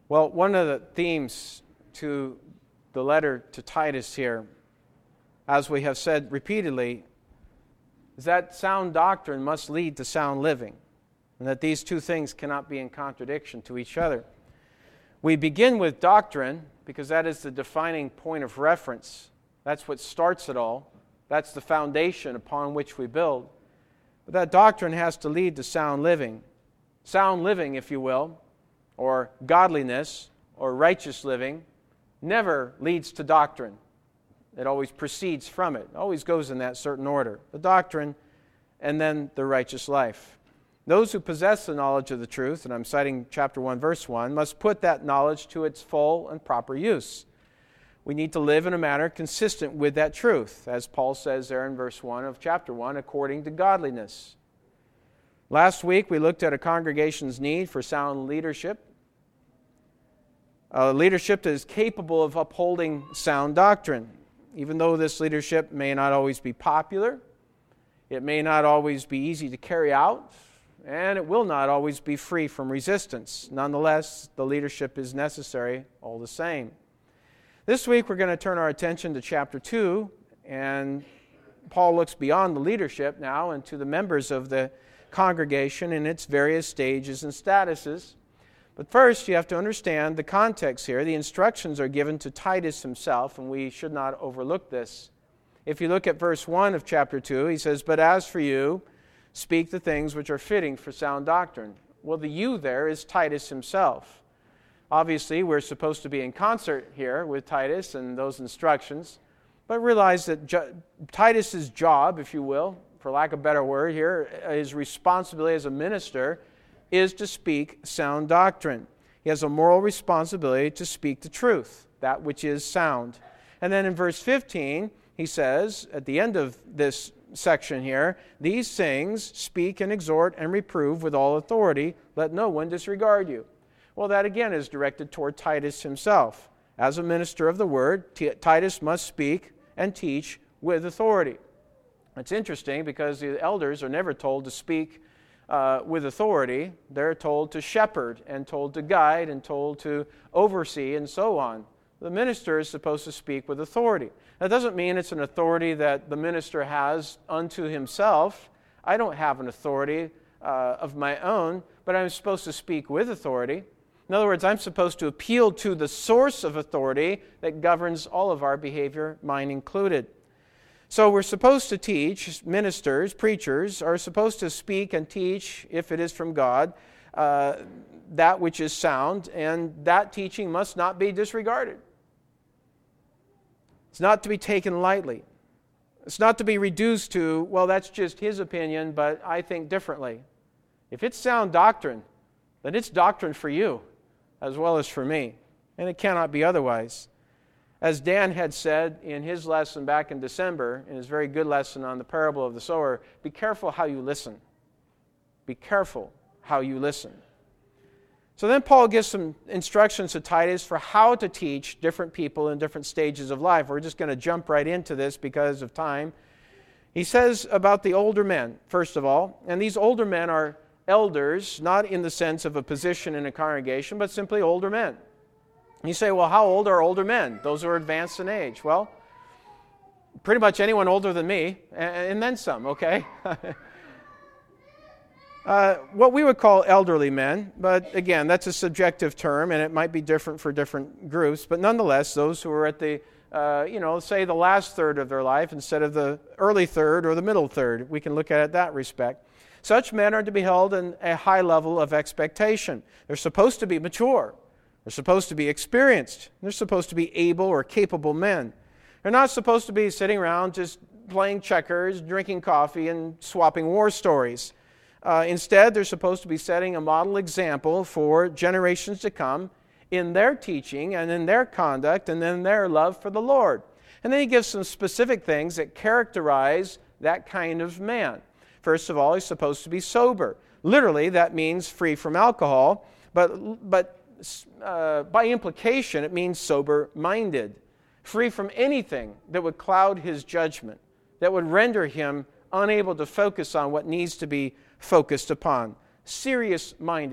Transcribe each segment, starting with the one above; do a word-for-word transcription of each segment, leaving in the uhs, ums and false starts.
Well, one of the themes to the letter to Titus here, as we have said repeatedly, is that sound doctrine must lead to sound living, and that these two things cannot be in contradiction to each other. We begin with doctrine because that is the defining point of reference. That's what starts it all. That's the foundation upon which we build. But that doctrine has to lead to sound living. Sound living, if you will, or godliness, or righteous living, never leads to doctrine. It always proceeds from it. It always goes in that certain order. The doctrine, and then the righteous life. Those who possess the knowledge of the truth, and I'm citing chapter one, verse one, must put that knowledge to its full and proper use. We need to live in a manner consistent with that truth, as Paul says there in verse one of chapter one, according to godliness. Last week we looked at a congregation's need for sound leadership. A leadership that is capable of upholding sound doctrine. Even though this leadership may not always be popular, it may not always be easy to carry out, and it will not always be free from resistance. Nonetheless, the leadership is necessary all the same. This week we're going to turn our attention to chapter two, and Paul looks beyond the leadership now into the members of the congregation in its various stages and statuses. But first, you have to understand the context here. The instructions are given to Titus himself, and we should not overlook this. If you look at verse one of chapter two, he says, "But as for you, speak the things which are fitting for sound doctrine." Well, the you there is Titus himself. Obviously, we're supposed to be in concert here with Titus and those instructions, but realize that jo- Titus's job, if you will, for lack of a better word here, his responsibility as a minister is to speak sound doctrine. He has a moral responsibility to speak the truth, that which is sound. And then in verse fifteen, he says, at the end of this section here, "These things speak and exhort and reprove with all authority. Let no one disregard you." Well, that again is directed toward Titus himself. As a minister of the word, T- Titus must speak and teach with authority. It's interesting because the elders are never told to speak Uh, with authority. They're told to shepherd and told to guide and told to oversee and so on. The minister is supposed to speak with authority. That doesn't mean it's an authority that the minister has unto himself. I don't have an authority uh, of my own, but I'm supposed to speak with authority. In other words, I'm supposed to appeal to the source of authority that governs all of our behavior, mine included. So we're supposed to teach, ministers, preachers, are supposed to speak and teach, if it is from God, uh, that which is sound, and that teaching must not be disregarded. It's not to be taken lightly. It's not to be reduced to, well, that's just his opinion, but I think differently. If it's sound doctrine, then it's doctrine for you as well as for me, and it cannot be otherwise. As Dan had said in his lesson back in December, in his very good lesson on the parable of the sower, be careful how you listen. Be careful how you listen. So then Paul gives some instructions to Titus for how to teach different people in different stages of life. We're just going to jump right into this because of time. He says about the older men, first of all, and these older men are elders, not in the sense of a position in a congregation, but simply older men. You say, well, how old are older men? Those who are advanced in age. Well, pretty much anyone older than me, and then some, okay? uh, what we would call elderly men, but again, that's a subjective term, and it might be different for different groups, but nonetheless, those who are at the, uh, you know, say the last third of their life instead of the early third or the middle third, we can look at it that respect. Such men are to be held in a high level of expectation. They're supposed to be mature. They're supposed to be experienced. They're supposed to be able or capable men. They're not supposed to be sitting around just playing checkers, drinking coffee, and swapping war stories. Uh, instead, they're supposed to be setting a model example for generations to come in their teaching and in their conduct and in their love for the Lord. And then he gives some specific things that characterize that kind of man. First of all, he's supposed to be sober. Literally, that means free from alcohol, but but Uh, by implication, it means sober-minded, free from anything that would cloud his judgment, that would render him unable to focus on what needs to be focused upon. Serious-minded,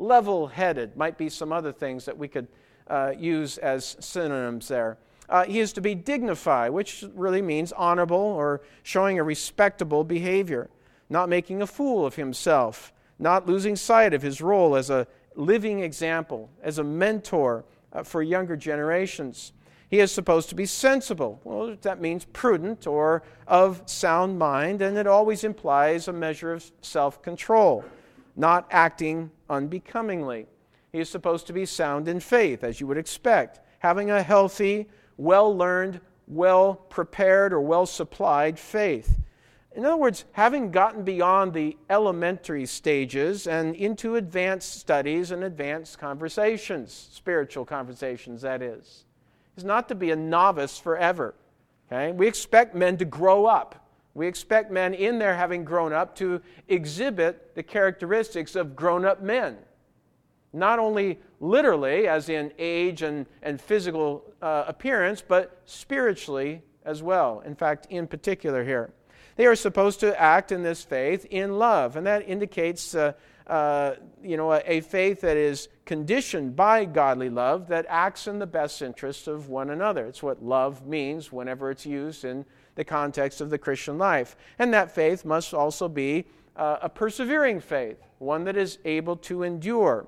level-headed. Might be some other things that we could uh, use as synonyms there. Uh, he is to be dignified, which really means honorable or showing a respectable behavior, not making a fool of himself, not losing sight of his role as a living example, as a mentor uh, for younger generations. He is supposed to be sensible. Well, that means prudent or of sound mind, and it always implies a measure of self-control, not acting unbecomingly. He is supposed to be sound in faith, as you would expect, having a healthy, well-learned, well-prepared, or well-supplied faith. In other words, having gotten beyond the elementary stages and into advanced studies and advanced conversations, spiritual conversations, that is. Is not to be a novice forever. Okay? We expect men to grow up. We expect men in there having grown up to exhibit the characteristics of grown-up men. Not only literally, as in age and, and physical uh, appearance, but spiritually as well. In fact, in particular here. They are supposed to act in this faith in love, and that indicates uh, uh, you know, a, a faith that is conditioned by godly love that acts in the best interest of one another. It's what love means whenever it's used in the context of the Christian life. And that faith must also be uh, a persevering faith, one that is able to endure.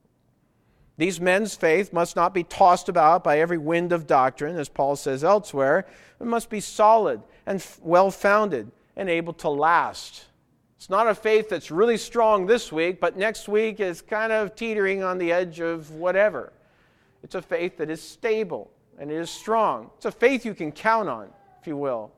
These men's faith must not be tossed about by every wind of doctrine, as Paul says elsewhere. It must be solid and well-founded and able to last. It's not a faith that's really strong this week, but next week is kind of teetering on the edge of whatever. It's a faith that is stable and it is strong. It's a faith you can count on, if you will.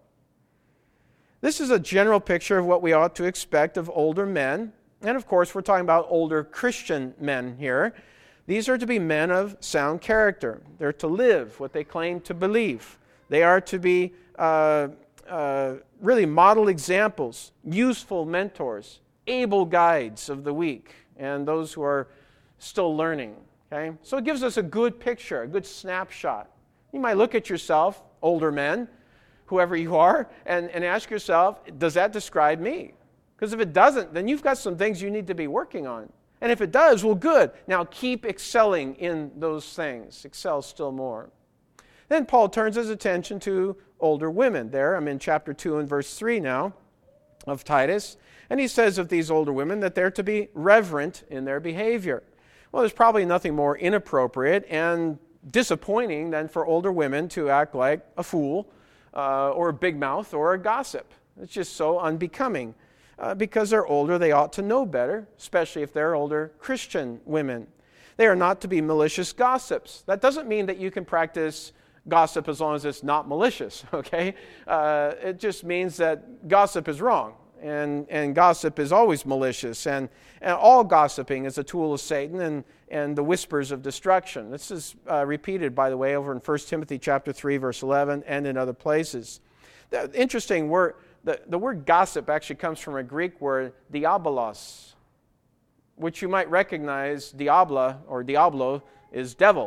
This is a general picture of what we ought to expect of older men. And of course, we're talking about older Christian men here. These are to be men of sound character. They're to live what they claim to believe. They are to be uh, uh, really model examples, useful mentors, able guides of the weak, and those who are still learning. Okay? So it gives us a good picture, a good snapshot. You might look at yourself, older men, whoever you are, and, and ask yourself, does that describe me? Because if it doesn't, then you've got some things you need to be working on. And if it does, well, good. Now keep excelling in those things. Excel still more. Then Paul turns his attention to older women. There, I'm in chapter two and verse three now of Titus. And he says of these older women that they're to be reverent in their behavior. Well, there's probably nothing more inappropriate and disappointing than for older women to act like a fool uh, or a big mouth or a gossip. It's just so unbecoming. Uh, because they're older, they ought to know better, especially if they're older Christian women. They are not to be malicious gossips. That doesn't mean that you can practice gossip as long as it's not malicious, okay? Uh, it just means that gossip is wrong, and, and gossip is always malicious, and, and all gossiping is a tool of Satan and, and the whispers of destruction. This is uh, repeated, by the way, over in First Timothy chapter three, verse eleven, and in other places. The interesting word... The, the word gossip actually comes from a Greek word, diabolos, which you might recognize, diabla or diablo is devil.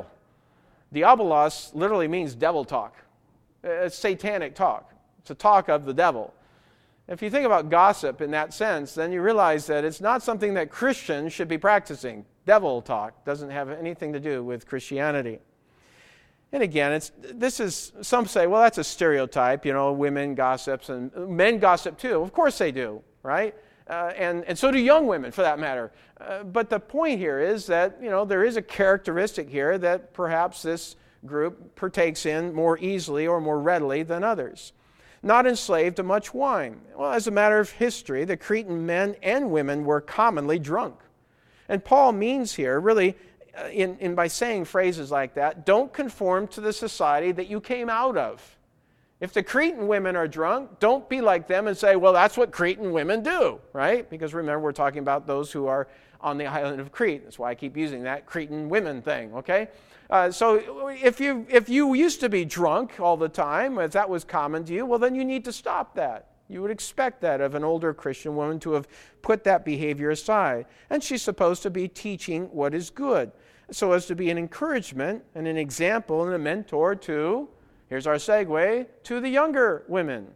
Diabolos literally means devil talk. It's satanic talk. It's a talk of the devil. If you think about gossip in that sense, then you realize that it's not something that Christians should be practicing. Devil talk doesn't have anything to do with Christianity. And again, it's this is, some say, well, that's a stereotype, you know, women gossips and men gossip too. Of course they do, right? Uh, and, and so do young women, for that matter. Uh, but the point here is that, you know, there is a characteristic here that perhaps this group partakes in more easily or more readily than others. Not enslaved to much wine. Well, as a matter of history, the Cretan men and women were commonly drunk. And Paul means here, really, In, in by saying phrases like that, don't conform to the society that you came out of. If the Cretan women are drunk, don't be like them and say, well, that's what Cretan women do, right? Because remember, we're talking about those who are on the island of Crete. That's why I keep using that Cretan women thing, okay? Uh, so if you if you used to be drunk all the time, if that was common to you, well, then you need to stop that. You would expect that of an older Christian woman to have put that behavior aside. And she's supposed to be teaching what is good, so as to be an encouragement and an example and a mentor to, here's our segue, to the younger women.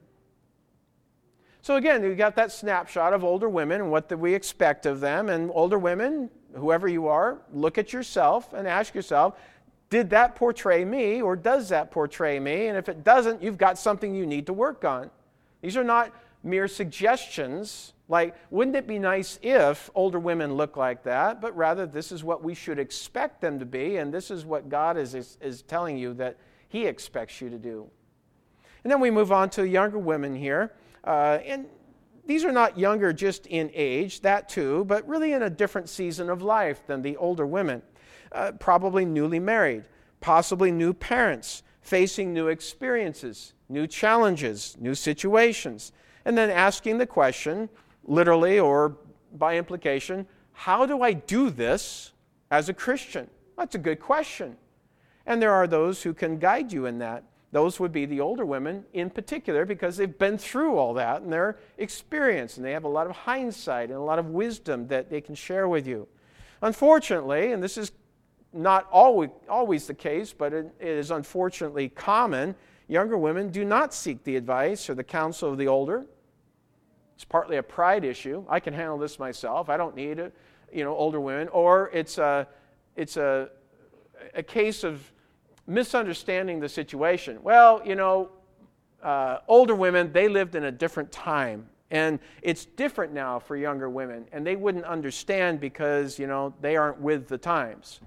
So again, we got that snapshot of older women and what we expect of them. And older women, whoever you are, look at yourself and ask yourself, did that portray me or does that portray me? And if it doesn't, you've got something you need to work on. These are not mere suggestions like, wouldn't it be nice if older women look like that? But rather, this is what we should expect them to be, and this is what God is, is, is telling you that He expects you to do. And then we move on to younger women here. Uh, and these are not younger just in age, that too, but really in a different season of life than the older women. Uh, probably newly married, possibly new parents, facing new experiences, new challenges, new situations, and then asking the question, literally or by implication, how do I do this as a Christian? That's a good question. And there are those who can guide you in that. Those would be the older women in particular because they've been through all that and they're experienced and they have a lot of hindsight and a lot of wisdom that they can share with you. Unfortunately, and this is not always, always the case, but it, it is unfortunately common, younger women do not seek the advice or the counsel of the older. It's partly a pride issue. I can handle this myself. I don't need it, you know, older women. Or it's a, it's a, a case of misunderstanding the situation. Well, you know, uh, older women, they lived in a different time. And it's different now for younger women. And they wouldn't understand because, you know, they aren't with the times.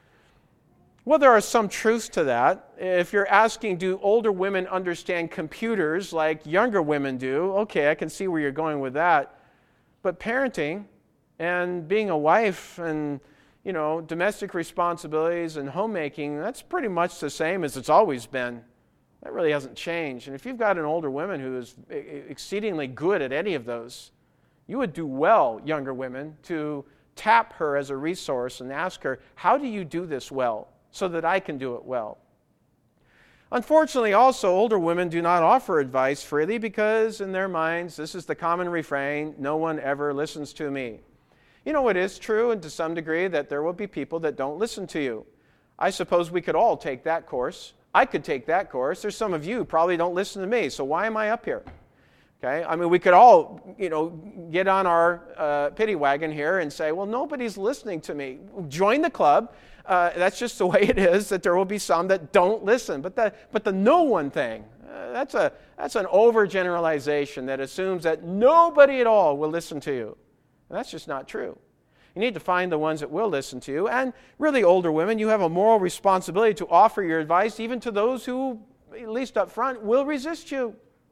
Well, there are some truths to that. If you're asking, do older women understand computers like younger women do? Okay, I can see where you're going with that. But parenting and being a wife and, you know, domestic responsibilities and homemaking, that's pretty much the same as it's always been. That really hasn't changed. And if you've got an older woman who is exceedingly good at any of those, you would do well, younger women, to tap her as a resource and ask her, how do you do this well? So that I can do it well. Unfortunately, also, older women do not offer advice freely because in their minds, this is the common refrain, no one ever listens to me. You know, it is true, and to some degree, that there will be people that don't listen to you. I suppose we could all take that course. I could take that course. There's some of you who probably don't listen to me, so why am I up here? Okay, I mean, we could all, you know, get on our uh, pity wagon here and say, well, nobody's listening to me. Join the club. Uh, that's just the way it is, that there will be some that don't listen. But the, but the no one thing, uh, that's, a, that's an overgeneralization that assumes that nobody at all will listen to you. And that's just not true. You need to find the ones that will listen to you. And really, older women, you have a moral responsibility to offer your advice even to those who, at least up front, will resist you.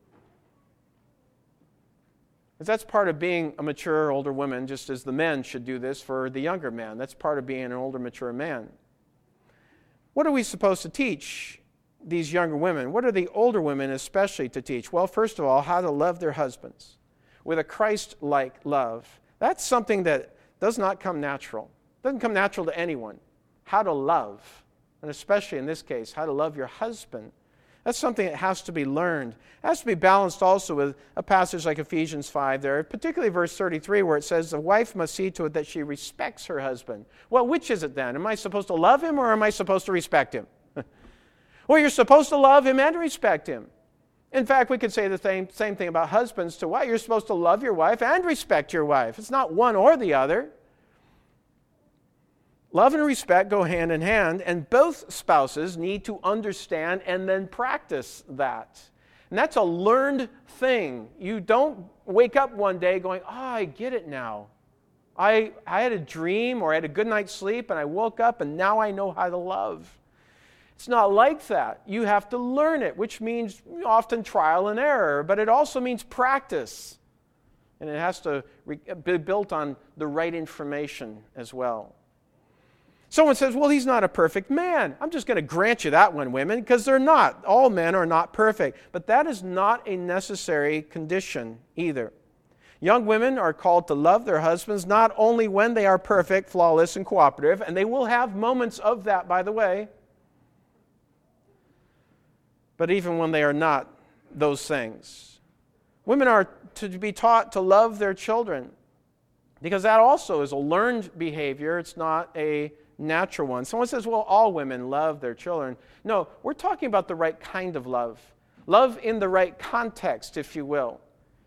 Because that's part of being a mature older woman, just as the men should do this for the younger man. That's part of being an older, mature man. What are we supposed to teach these younger women? What are the older women especially to teach? Well, first of all, how to love their husbands with a Christ-like love. That's something that does not come natural. It doesn't come natural to anyone. How to love, and especially in this case, how to love your husband. That's something that has to be learned. It has to be balanced also with a passage like Ephesians five there, particularly verse thirty-three, where it says the wife must see to it that she respects her husband. Well, which is it then? Am I supposed to love him or am I supposed to respect him? Well, you're supposed to love him and respect him. In fact, we could say the same, same thing about husbands to wife. You're supposed to love your wife and respect your wife. It's not one or the other. Love and respect go hand in hand, and both spouses need to understand and then practice that. And that's a learned thing. You don't wake up one day going, oh, I get it now. I, I had a dream or I had a good night's sleep and I woke up and now I know how to love. It's not like that. You have to learn it, which means often trial and error, but it also means practice. And it has to be built on the right information as well. Someone says, well, he's not a perfect man. I'm just going to grant you that one, women, because they're not. All men are not perfect. But that is not a necessary condition either. Young women are called to love their husbands not only when they are perfect, flawless, and cooperative, and they will have moments of that, by the way, but even when they are not those things. Women are to be taught to love their children, because that also is a learned behavior. It's not a natural one. Someone says, well, all women love their children. No, we're talking about the right kind of love. Love in the right context, if you will.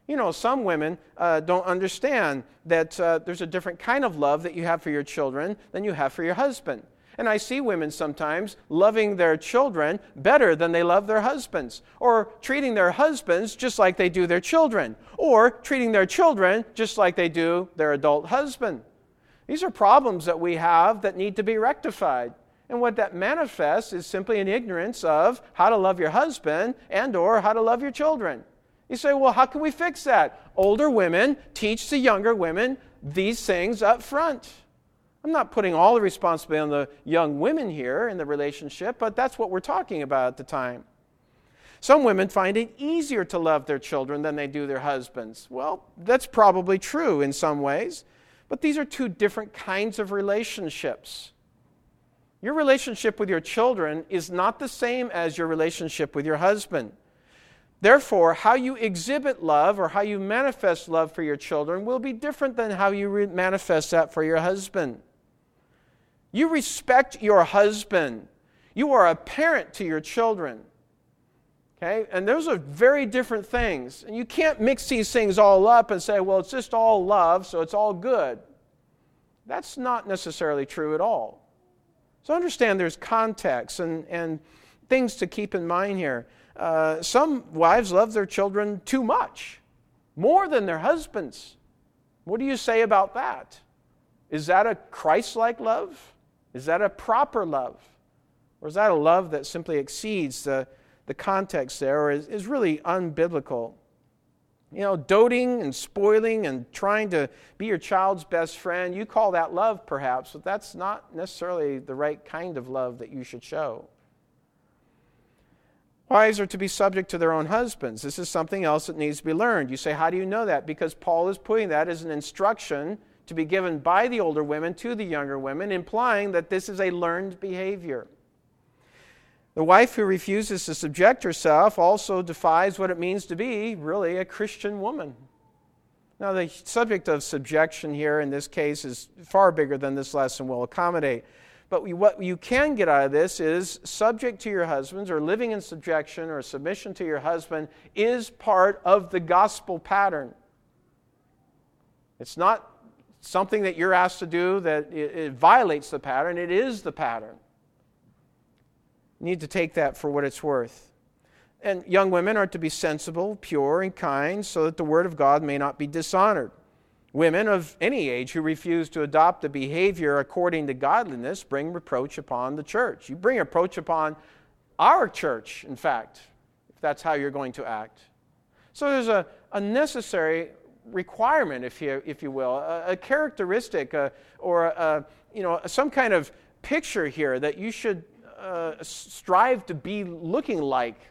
You know, some women uh, don't understand that uh, there's a different kind of love that you have for your children than you have for your husband. And I see women sometimes loving their children better than they love their husbands, or treating their husbands just like they do their children, or treating their children just like they do their adult husband. These are problems that we have that need to be rectified. And what that manifests is simply an ignorance of how to love your husband and or how to love your children. You say, well, how can we fix that? Older women teach the younger women these things up front. I'm not putting all the responsibility on the young women here in the relationship, but that's what we're talking about at the time. Some women find it easier to love their children than they do their husbands. Well, that's probably true in some ways, but these are two different kinds of relationships. Your relationship with your children is not the same as your relationship with your husband. Therefore, how you exhibit love or how you manifest love for your children will be different than how you re- manifest that for your husband. You respect your husband. You are a parent to your children. Okay? And those are very different things. And you can't mix these things all up and say, well, it's just all love, so it's all good. That's not necessarily true at all. So understand there's context and, and things to keep in mind here. Uh, some wives love their children too much, more than their husbands. What do you say about that? Is that a Christ-like love? Is that a proper love? Or is that a love that simply exceeds the, the context there, or is, is really unbiblical? You know, doting and spoiling and trying to be your child's best friend, you call that love perhaps, but that's not necessarily the right kind of love that you should show. Wives are to be subject to their own husbands. This is something else that needs to be learned. You say, how do you know that? Because Paul is putting that as an instruction to be given by the older women to the younger women, implying that this is a learned behavior. The wife who refuses to subject herself also defies what it means to be really a Christian woman. Now, the subject of subjection here in this case is far bigger than this lesson will accommodate. But we, what you can get out of this is subject to your husbands, or living in subjection or submission to your husband is part of the gospel pattern. It's not something that you're asked to do that it, it violates the pattern. It is the pattern. You need to take that for what it's worth. And young women are to be sensible, pure, and kind so that the word of God may not be dishonored. Women of any age who refuse to adopt a behavior according to godliness bring reproach upon the church. You bring reproach upon our church, in fact, if that's how you're going to act. So there's a, a necessary requirement, if you if you will, a, a characteristic, a, or a, you know some kind of picture here that you should uh, strive to be looking like.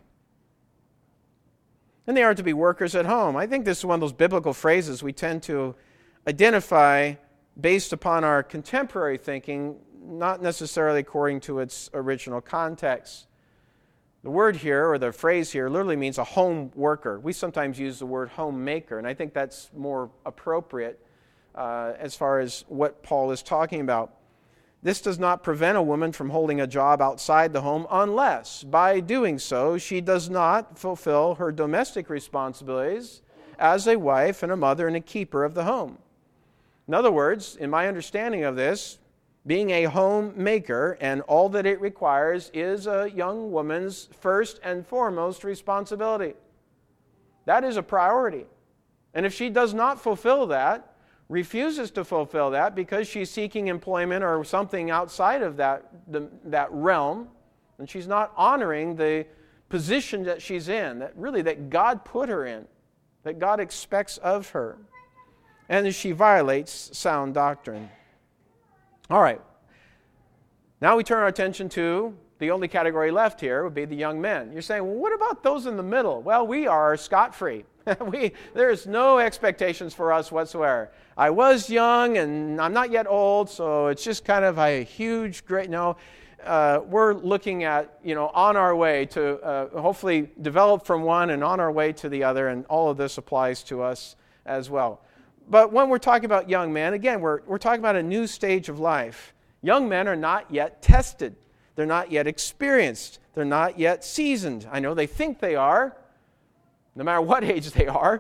And they are to be workers at home. I think this is one of those biblical phrases we tend to identify based upon our contemporary thinking, not necessarily according to its original context. The word here, or the phrase here, literally means a home worker. We sometimes use the word homemaker, and I think that's more appropriate uh, as far as what Paul is talking about. This does not prevent a woman from holding a job outside the home unless, by doing so, she does not fulfill her domestic responsibilities as a wife and a mother and a keeper of the home. In other words, in my understanding of this, being a homemaker and all that it requires is a young woman's first and foremost responsibility. That is a priority. And if she does not fulfill that, refuses to fulfill that because she's seeking employment or something outside of that, the, that realm, and she's not honoring the position that she's in, that really that God put her in, that God expects of her, and she violates sound doctrine. All right. Now we turn our attention to the only category left here would be the young men. You're saying, well, what about those in the middle? Well, we are scot-free. we, there's no expectations for us whatsoever. I was young and I'm not yet old, so it's just kind of a huge, great, no. Uh, we're looking at, you know, on our way to uh, hopefully develop from one and on our way to the other, and all of this applies to us as well. But when we're talking about young men, again, we're, we're talking about a new stage of life. Young men are not yet tested. They're not yet experienced. They're not yet seasoned. I know they think they are, no matter what age they are,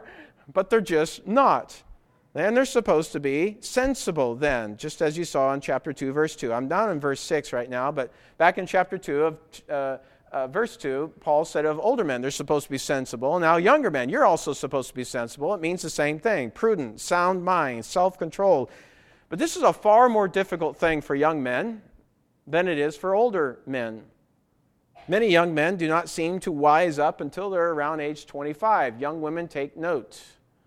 but they're just not. And they're supposed to be sensible then, just as you saw in chapter two, verse two. I'm down in verse six right now, but back in chapter two of uh, uh, verse two, Paul said of older men, they're supposed to be sensible. Now younger men, you're also supposed to be sensible. It means the same thing: prudent, sound mind, self-controlled. But this is a far more difficult thing for young men than it is for older men. Many young men do not seem to wise up until they're around age twenty-five. Young women, take note.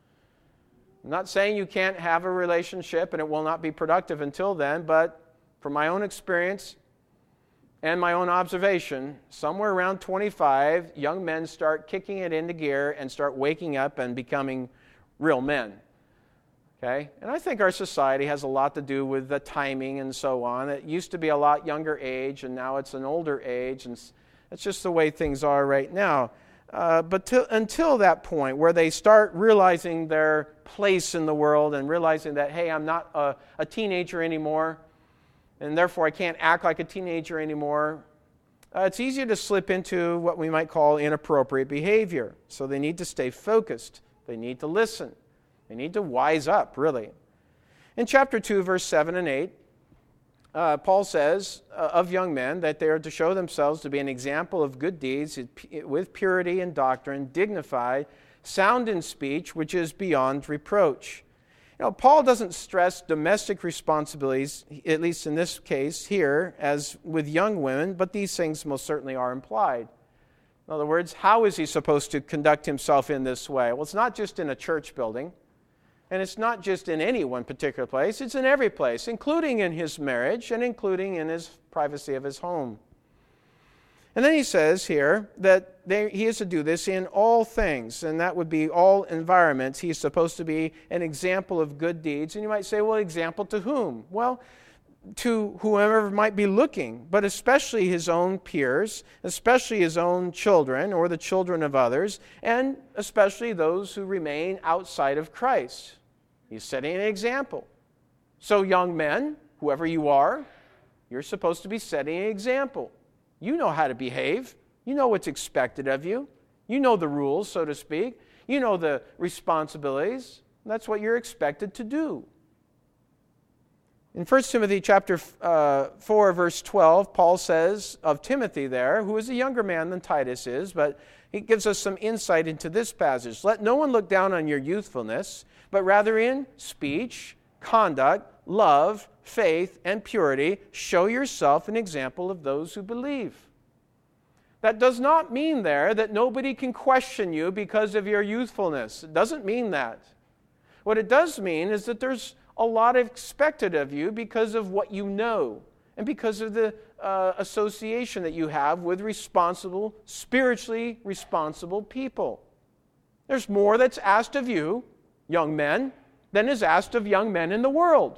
I'm not saying you can't have a relationship and it will not be productive until then, but from my own experience and my own observation, somewhere around twenty-five, young men start kicking it into gear and start waking up and becoming real men. Okay? And I think our society has a lot to do with the timing and so on. It used to be a lot younger age, and now it's an older age, and it's just the way things are right now. Uh, but till, until that point where they start realizing their place in the world and realizing that, hey, I'm not a, a teenager anymore, and therefore I can't act like a teenager anymore, uh, it's easier to slip into what we might call inappropriate behavior. So they need to stay focused. They need to listen. They need to wise up, really. In chapter two, verse seven and eight, Uh, Paul says uh, of young men that they are to show themselves to be an example of good deeds with purity and doctrine, dignified, sound in speech, which is beyond reproach. You know, Paul doesn't stress domestic responsibilities, at least in this case here, as with young women, but these things most certainly are implied. In other words, how is he supposed to conduct himself in this way? Well, it's not just in a church building. And it's not just in any one particular place, it's in every place, including in his marriage and including in his privacy of his home. And then he says here that they, he is to do this in all things, and that would be all environments. He's supposed to be an example of good deeds. And you might say, well, example to whom? Well, to whoever might be looking, but especially his own peers, especially his own children or the children of others, and especially those who remain outside of Christ. He's setting an example. So young men, whoever you are, you're supposed to be setting an example. You know how to behave. You know what's expected of you. You know the rules, so to speak. You know the responsibilities. That's what you're expected to do. In First Timothy chapter uh, four, verse twelve, Paul says of Timothy there, who is a younger man than Titus is, but he gives us some insight into this passage. Let no one look down on your youthfulness, but rather in speech, conduct, love, faith, and purity, show yourself an example of those who believe. That does not mean there that nobody can question you because of your youthfulness. It doesn't mean that. What it does mean is that there's a lot expected of you because of what you know and because of the uh, association that you have with responsible, spiritually responsible people. There's more that's asked of you, young men, than is asked of young men in the world.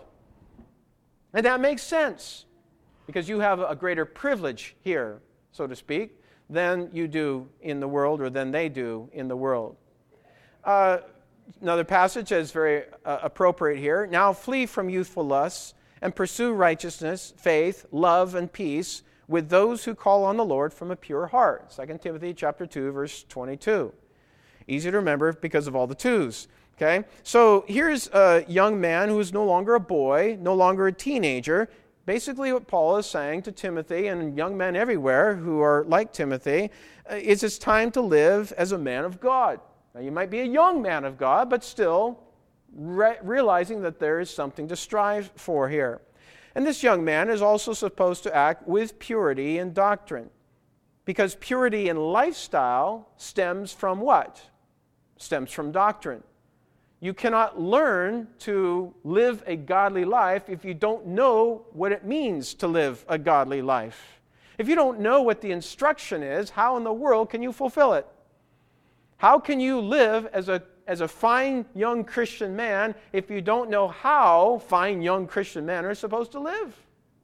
And that makes sense because you have a greater privilege here, so to speak, than you do in the world or than they do in the world. Uh, Another passage that is very uh, appropriate here. Now flee from youthful lusts and pursue righteousness, faith, love, and peace with those who call on the Lord from a pure heart. Second Timothy chapter two, verse twenty-two. Easy to remember because of all the twos. Okay? So here's a young man who is no longer a boy, no longer a teenager. Basically what Paul is saying to Timothy and young men everywhere who are like Timothy uh, is it's time to live as a man of God. Now, you might be a young man of God, but still re- realizing that there is something to strive for here. And this young man is also supposed to act with purity in doctrine, because purity in lifestyle stems from what? Stems from doctrine. You cannot learn to live a godly life if you don't know what it means to live a godly life. If you don't know what the instruction is, how in the world can you fulfill it? How can you live as a, as a fine young Christian man if you don't know how fine young Christian men are supposed to live?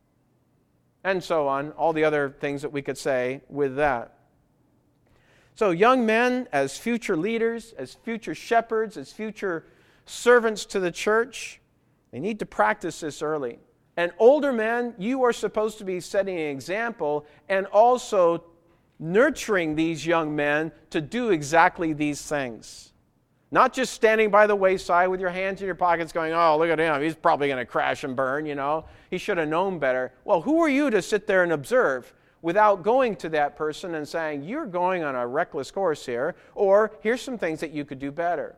And so on, all the other things that we could say with that. So young men as future leaders, as future shepherds, as future servants to the church, they need to practice this early. And older men, you are supposed to be setting an example and also nurturing these young men to do exactly these things. Not just standing by the wayside with your hands in your pockets going, oh, look at him, he's probably going to crash and burn, you know. He should have known better. Well, who are you to sit there and observe without going to that person and saying, you're going on a reckless course here, or here's some things that you could do better.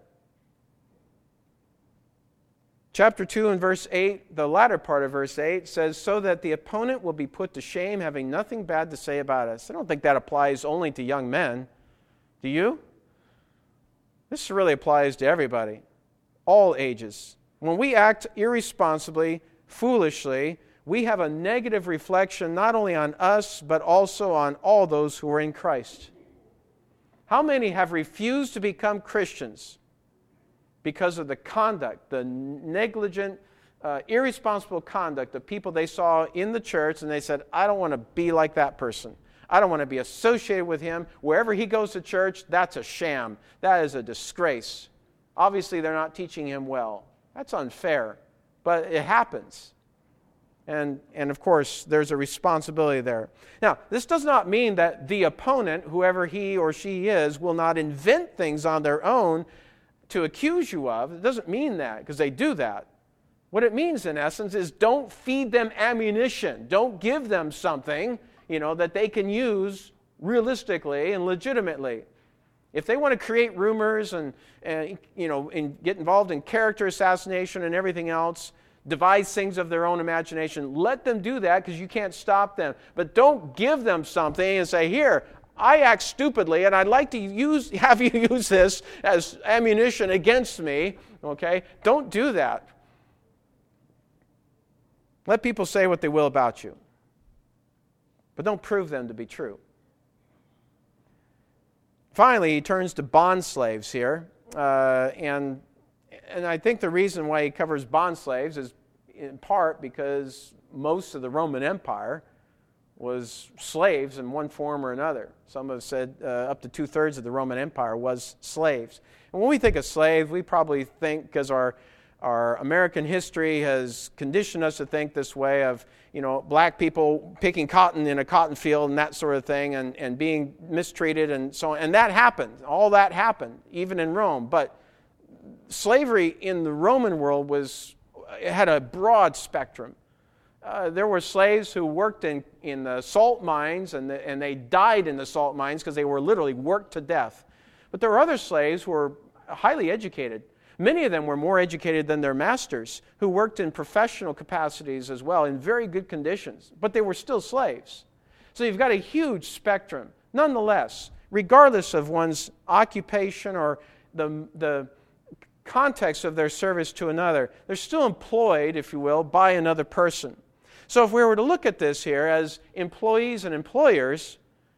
Chapter two and verse eight, the latter part of verse eight says, so that the opponent will be put to shame, having nothing bad to say about us. I don't think that applies only to young men. Do you? This really applies to everybody, all ages. When we act irresponsibly, foolishly, we have a negative reflection not only on us, but also on all those who are in Christ. How many have refused to become Christians because of the conduct, the negligent, uh, irresponsible conduct of people they saw in the church, and they said, I don't want to be like that person. I don't want to be associated with him. Wherever he goes to church, that's a sham. That is a disgrace. Obviously, they're not teaching him well. That's unfair, but it happens. And, and of course, there's a responsibility there. Now, this does not mean that the opponent, whoever he or she is, will not invent things on their own to accuse you of. It doesn't mean that, because they do that. What it means, in essence, is don't feed them ammunition. Don't give them something, you know, that they can use realistically and legitimately. If they want to create rumors and, and you know, and get involved in character assassination and everything else, devise things of their own imagination, let them do that, because you can't stop them. But don't give them something and say, here, I act stupidly, and I'd like to use have you use this as ammunition against me. Okay? Don't do that. Let people say what they will about you, but don't prove them to be true. Finally, he turns to bond slaves here, uh, and and I think the reason why he covers bond slaves is in part because most of the Roman Empire was slaves in one form or another. Some have said uh, up to two-thirds of the Roman Empire was slaves. And when we think of slaves, we probably think, because our our American history has conditioned us to think this way of, you know, black people picking cotton in a cotton field and that sort of thing, and, and being mistreated and so on. And that happened. All that happened, even in Rome. But slavery in the Roman world was it had a broad spectrum. Uh, there were slaves who worked in, in the salt mines, and, the, and they died in the salt mines because they were literally worked to death. But there were other slaves who were highly educated. Many of them were more educated than their masters, who worked in professional capacities as well, in very good conditions. But they were still slaves. So you've got a huge spectrum. Nonetheless, regardless of one's occupation or the the context of their service to another, they're still employed, if you will, by another person. So if we were to look at this here as employees and employers,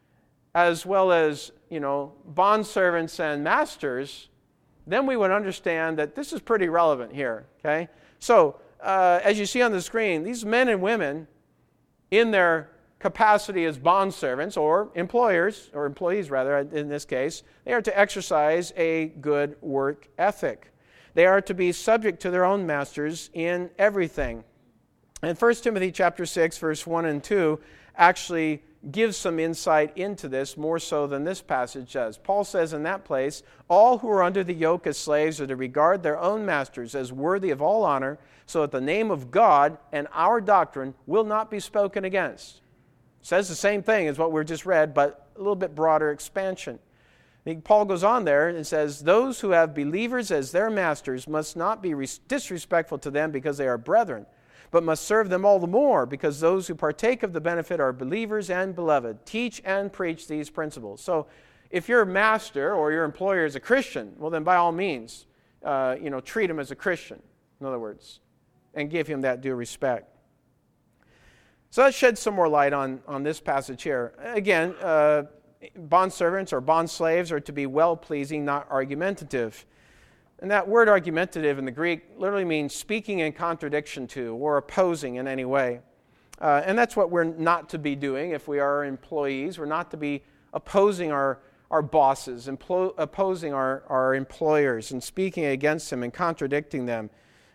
as well as, you know, bondservants and masters, then we would understand that this is pretty relevant here, okay? So, uh, as you see on the screen, these men and women, in their capacity as bondservants or employers, or employees rather in this case, they are to exercise a good work ethic. They are to be subject to their own masters in everything. And First Timothy chapter six, verse one and two actually gives some insight into this more so than this passage does. Paul says in that place, all who are under the yoke as slaves are to regard their own masters as worthy of all honor, so that the name of God and our doctrine will not be spoken against. It says the same thing as what we just read, but a little bit broader expansion. Paul goes on there and says, those who have believers as their masters must not be disrespectful to them because they are brethren, but must serve them all the more, because those who partake of the benefit are believers and beloved. Teach and preach these principles. So if your master or your employer is a Christian, well then by all means, uh, you know, treat him as a Christian, in other words, and give him that due respect. So that sheds some more light on, on this passage here. Again, uh, bondservants or bondslaves are to be well-pleasing, not argumentative. And that word argumentative in the Greek literally means speaking in contradiction to or opposing in any way. Uh, and that's what we're not to be doing if we are employees. We're not to be opposing our, our bosses, emplo- opposing our, our employers and speaking against them and contradicting them.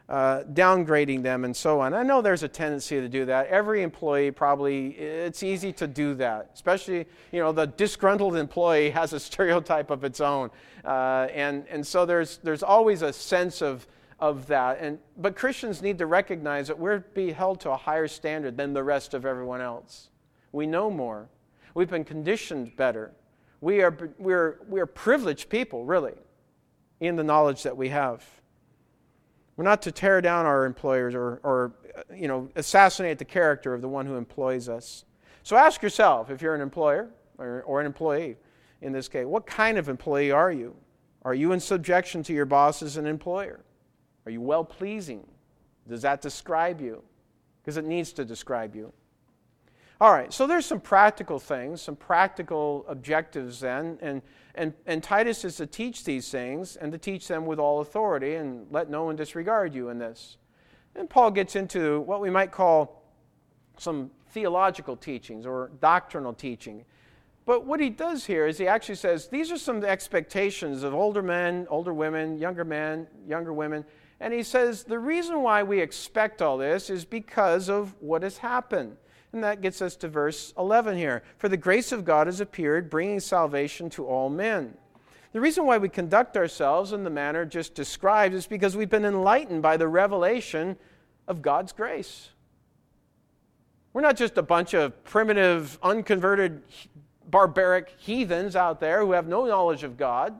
uh, downgrading them and so on. I know there's a tendency to do that. Every employee probably, it's easy to do that. Especially, you know, the disgruntled employee has a stereotype of its own. Uh, and, and so there's, there's always a sense of, of that. And, but Christians need to recognize that we're being held to a higher standard than the rest of everyone else. We know more. We've been conditioned better. We are, we're, we're privileged people, really, in the knowledge that we have. We're not to tear down our employers or, or you know, assassinate the character of the one who employs us. So ask yourself, if you're an employer or, or an employee in this case, what kind of employee are you? Are you in subjection to your boss as an employer? Are you well-pleasing? Does that describe you? Because it needs to describe you. All right, so there's some practical things, some practical objectives then, and, and, and Titus is to teach these things and to teach them with all authority and let no one disregard you in this. And Paul gets into what we might call some theological teachings or doctrinal teaching. But what he does here is he actually says, these are some expectations of older men, older women, younger men, younger women, and he says the reason why we expect all this is because of what has happened. And that gets us to verse eleven here. For the grace of God has appeared, bringing salvation to all men. The reason why we conduct ourselves in the manner just described is because we've been enlightened by the revelation of God's grace. We're not just a bunch of primitive, unconverted, barbaric heathens out there who have no knowledge of God,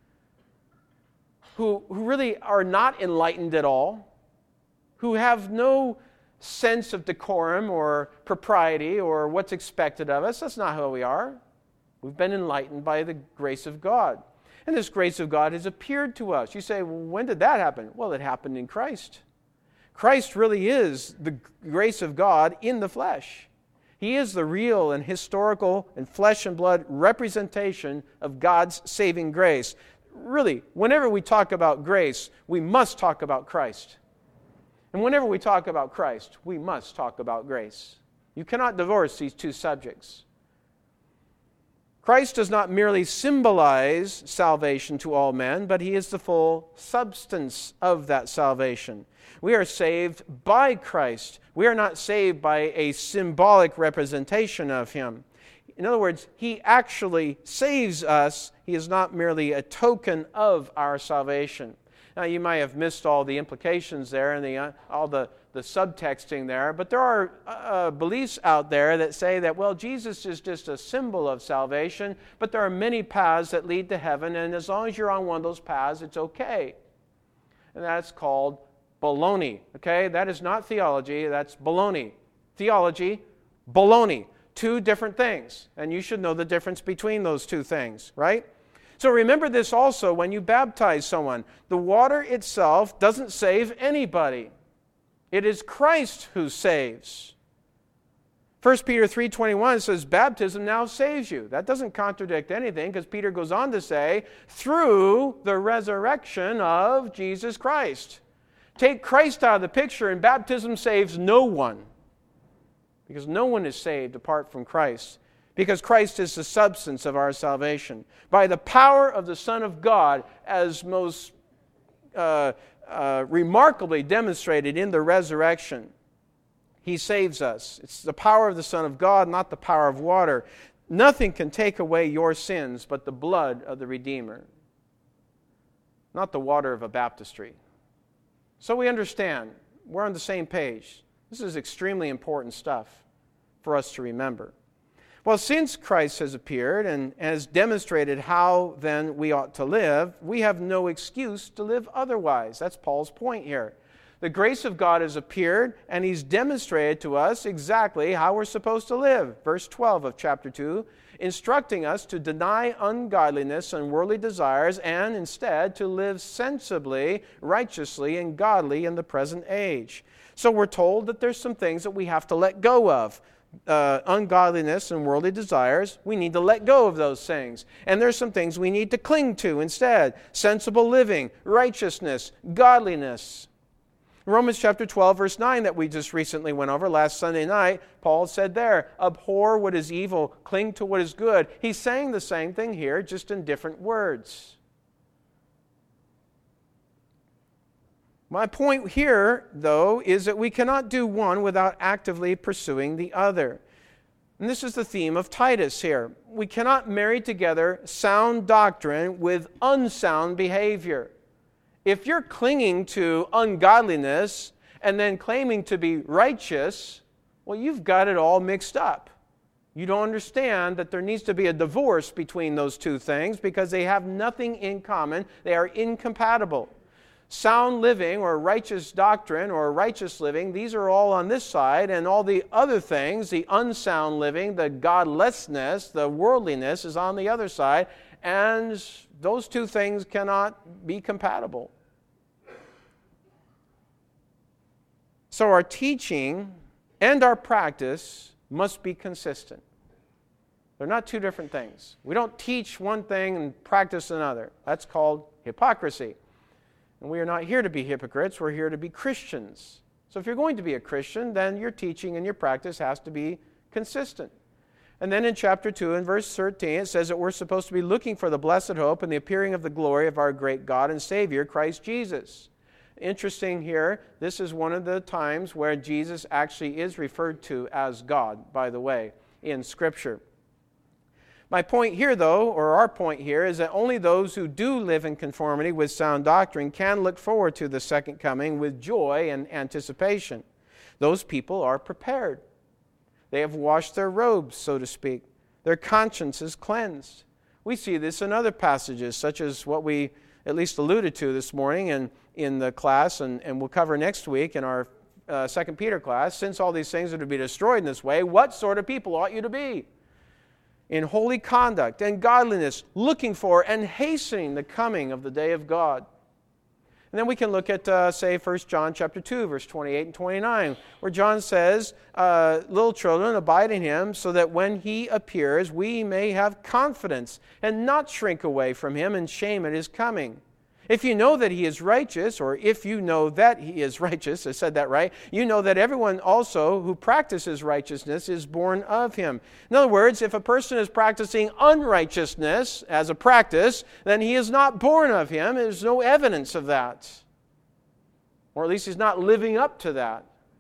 who, who really are not enlightened at all, who have no sense of decorum or propriety or what's expected of us. That's not who we are. We've been enlightened by the grace of God. And this grace of God has appeared to us. You say, well, when did that happen? Well, it happened in Christ. Christ really is the grace of God in the flesh. He is the real and historical and flesh and blood representation of God's saving grace. Really, whenever we talk about grace, we must talk about Christ. And whenever we talk about Christ, we must talk about grace. You cannot divorce these two subjects. Christ does not merely symbolize salvation to all men, but he is the full substance of that salvation. We are saved by Christ. We are not saved by a symbolic representation of him. In other words, he actually saves us. He is not merely a token of our salvation. Now, you might have missed all the implications there and the, uh, all the, the subtexting there, but there are uh, beliefs out there that say that, well, Jesus is just a symbol of salvation, but there are many paths that lead to heaven, and as long as you're on one of those paths, it's okay. And that's called baloney, okay? That is not theology, that's baloney. Theology, baloney. Two different things, and you should know the difference between those two things, right? So remember this also when you baptize someone. The water itself doesn't save anybody. It is Christ who saves. First Peter three twenty-one says, baptism now saves you. That doesn't contradict anything because Peter goes on to say, through the resurrection of Jesus Christ. Take Christ out of the picture and baptism saves no one. Because no one is saved apart from Christ. Because Christ is the substance of our salvation. By the power of the Son of God, as most uh, uh, remarkably demonstrated in the resurrection, he saves us. It's the power of the Son of God, not the power of water. Nothing can take away your sins but the blood of the Redeemer, not the water of a baptistry. So we understand. We're on the same page. This is extremely important stuff for us to remember. Well, since Christ has appeared and has demonstrated how then we ought to live, we have no excuse to live otherwise. That's Paul's point here. The grace of God has appeared, and he's demonstrated to us exactly how we're supposed to live. Verse twelve of chapter two, instructing us to deny ungodliness and worldly desires, and instead to live sensibly, righteously, and godly in the present age. So we're told that there's some things that we have to let go of. Uh, ungodliness and worldly desires, we need to let go of those things. And there's some things we need to cling to instead. Sensible living, righteousness, godliness. Romans chapter twelve, verse nine that we just recently went over last Sunday night, Paul said there, abhor what is evil, cling to what is good. He's saying the same thing here, just in different words. My point here, though, is that we cannot do one without actively pursuing the other. And this is the theme of Titus here. We cannot marry together sound doctrine with unsound behavior. If you're clinging to ungodliness and then claiming to be righteous, well, you've got it all mixed up. You don't understand that there needs to be a divorce between those two things because they have nothing in common. They are incompatible. Sound living or righteous doctrine or righteous living, these are all on this side, and all the other things, the unsound living, the godlessness, the worldliness is on the other side, and those two things cannot be compatible. So our teaching and our practice must be consistent. They're not two different things. We don't teach one thing and practice another. That's called hypocrisy. And we are not here to be hypocrites. We're here to be Christians. So if you're going to be a Christian, then your teaching and your practice has to be consistent. And then in chapter two and verse thirteen, it says that we're supposed to be looking for the blessed hope and the appearing of the glory of our great God and Savior, Christ Jesus. Interesting here, this is one of the times where Jesus actually is referred to as God, by the way, in Scripture. My point here, though, or our point here, is that only those who do live in conformity with sound doctrine can look forward to the second coming with joy and anticipation. Those people are prepared. They have washed their robes, so to speak. Their conscience is cleansed. We see this in other passages, such as what we at least alluded to this morning in, in the class, and, and we'll cover next week in our uh, Second Peter class. Since all these things are to be destroyed in this way, what sort of people ought you to be? In holy conduct and godliness, looking for and hastening the coming of the day of God. And then we can look at, uh, say, First John chapter two, verse twenty-eight and twenty-nine, where John says, uh, little children, abide in him, so that when he appears, we may have confidence and not shrink away from him in shame at his coming. If you know that he is righteous, or if you know that he is righteous, I said that right, you know that everyone also who practices righteousness is born of him. In other words, if a person is practicing unrighteousness as a practice, then he is not born of him. There's no evidence of that. Or at least he's not living up to that.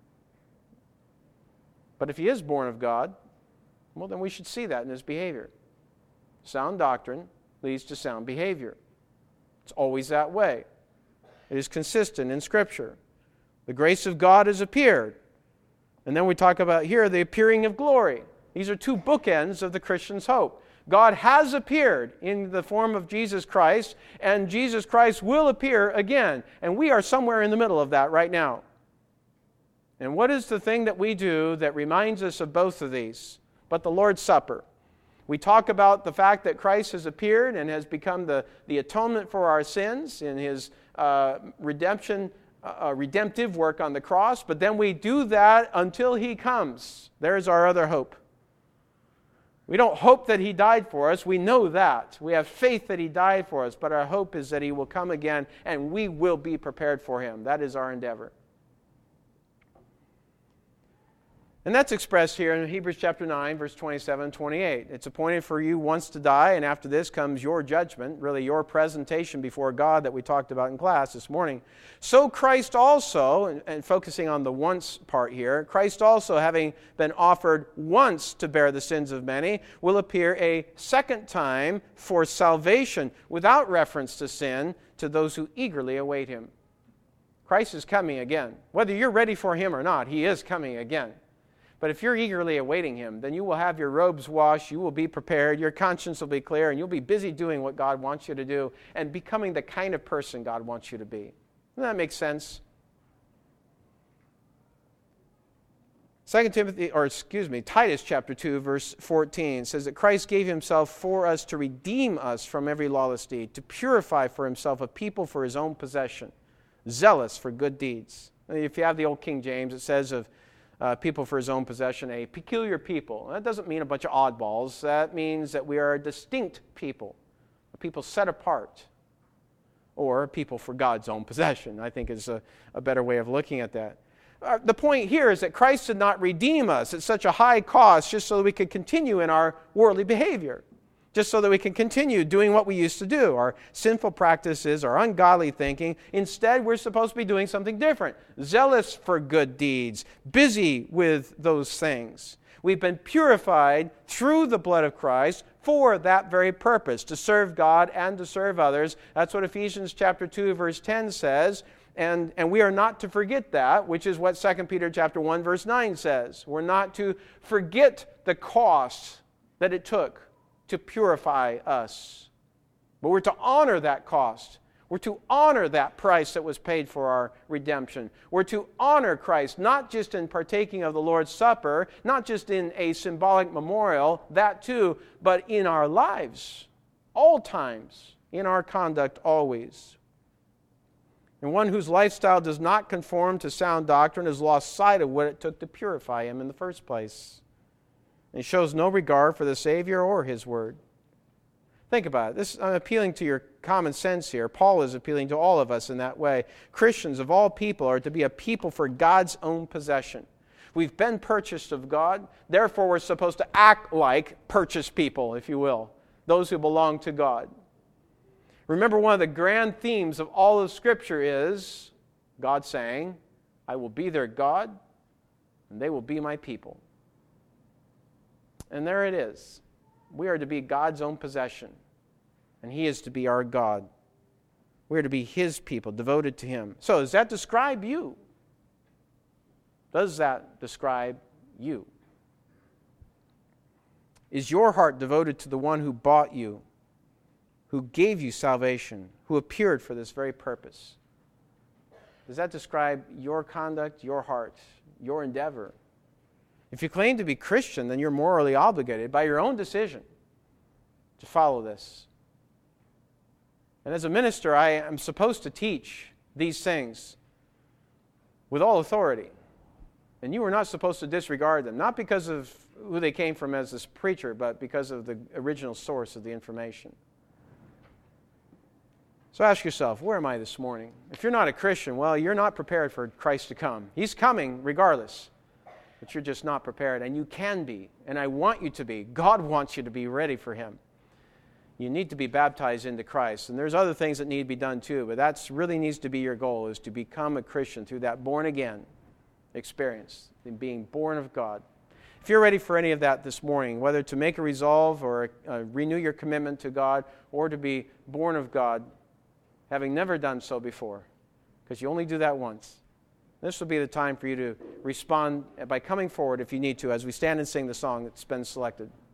But if he is born of God, well, then we should see that in his behavior. Sound doctrine leads to sound behavior. It's always that way. It is consistent in Scripture. The grace of God has appeared. And then we talk about here the appearing of glory. These are two bookends of the Christian's hope. God has appeared in the form of Jesus Christ, and Jesus Christ will appear again. And we are somewhere in the middle of that right now. And what is the thing that we do that reminds us of both of these? But the Lord's Supper. We talk about the fact that Christ has appeared and has become the, the atonement for our sins in his uh, redemption, uh, redemptive work on the cross, but then we do that until he comes. There's our other hope. We don't hope that he died for us. We know that. We have faith that he died for us, but our hope is that he will come again and we will be prepared for him. That is our endeavor. And that's expressed here in Hebrews chapter nine, verse twenty-seven and twenty-eight. It's appointed for you once to die, and after this comes your judgment, really your presentation before God that we talked about in class this morning. So Christ also, and, and focusing on the once part here, Christ also, having been offered once to bear the sins of many, will appear a second time for salvation, without reference to sin, to those who eagerly await him. Christ is coming again. Whether you're ready for him or not, he is coming again. But if you're eagerly awaiting him, then you will have your robes washed, you will be prepared, your conscience will be clear, and you'll be busy doing what God wants you to do and becoming the kind of person God wants you to be. Doesn't that make sense? Second Timothy, or excuse me, Titus chapter two, verse fourteen says that Christ gave himself for us to redeem us from every lawless deed, to purify for himself a people for his own possession, zealous for good deeds. If you have the old King James, it says of Uh, people for his own possession, a peculiar people. That doesn't mean a bunch of oddballs. That means that we are a distinct people, a people set apart, or a people for God's own possession, I think is a, a better way of looking at that. Uh, the point here is that Christ did not redeem us at such a high cost just so that we could continue in our worldly behavior, just so that we can continue doing what we used to do, our sinful practices, our ungodly thinking. Instead, we're supposed to be doing something different, zealous for good deeds, busy with those things. We've been purified through the blood of Christ for that very purpose, to serve God and to serve others. That's what Ephesians chapter two, verse ten says. And, and we are not to forget that, which is what Second Peter chapter one, verse nine says. We're not to forget the cost that it took to purify us. But we're to honor that cost. We're to honor that price that was paid for our redemption. We're to honor Christ, not just in partaking of the Lord's Supper, not just in a symbolic memorial, that too, but in our lives, all times, in our conduct always. And one whose lifestyle does not conform to sound doctrine has lost sight of what it took to purify him in the first place. And shows no regard for the Savior or His Word. Think about it. This, I'm appealing to your common sense here. Paul is appealing to all of us in that way. Christians of all people are to be a people for God's own possession. We've been purchased of God. Therefore, we're supposed to act like purchased people, if you will. Those who belong to God. Remember, one of the grand themes of all of Scripture is God saying, I will be their God, and they will be my people. And there it is. We are to be God's own possession, and He is to be our God. We are to be His people, devoted to Him. So, does that describe you? Does that describe you? Is your heart devoted to the one who bought you, who gave you salvation, who appeared for this very purpose? Does that describe your conduct, your heart, your endeavor? If you claim to be Christian, then you're morally obligated by your own decision to follow this. And as a minister, I am supposed to teach these things with all authority. And you are not supposed to disregard them, not because of who they came from as this preacher, but because of the original source of the information. So ask yourself, where am I this morning? If you're not a Christian, well, you're not prepared for Christ to come. He's coming regardless. But you're just not prepared, and you can be, and I want you to be. God wants you to be ready for Him. You need to be baptized into Christ, and there's other things that need to be done too, but that really needs to be your goal, is to become a Christian through that born-again experience, in being born of God. If you're ready for any of that this morning, whether to make a resolve or uh, renew your commitment to God, or to be born of God, having never done so before, because you only do that once, this will be the time for you to respond by coming forward if you need to, as we stand and sing the song that's been selected.